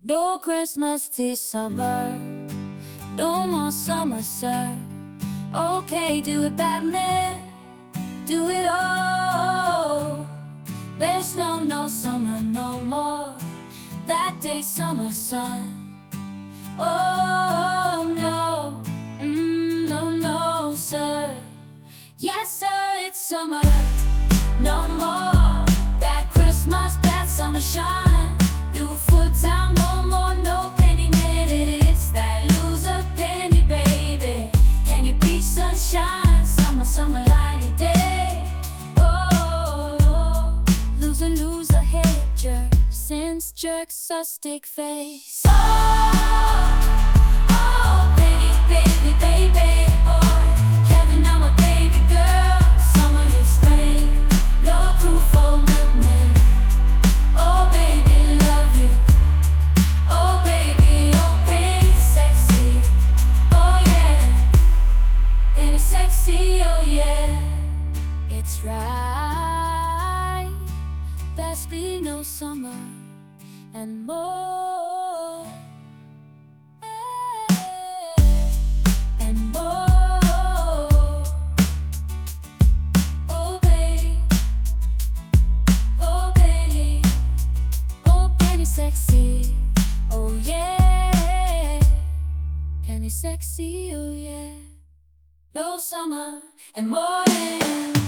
No Christmas this summer, no more summer, sir. Okay, do it, Batman, do it all. There's no summer no more, that day summer sun. Oh no, no, sir. Yes, sir, it's summer, no more that Christmas, that summer shine. Beautiful town, no more, no penny minute. It's that loser penny, baby. Can you be sunshine, summer, lighty day? Oh, loser, head jerk, since jerks a stick face. Oh, baby, boy, Kevin, I'm a baby girl. Summer is spring, no proof for milkman. Oh, baby, love you. Oh, baby, sexy. Oh, yeah, baby, sexy, oh, yeah. It's right, there's been no summer and more. And more. Oh, baby, oh, baby, oh, Penny sexy, oh, yeah. Penny sexy, oh, yeah. No summer and more.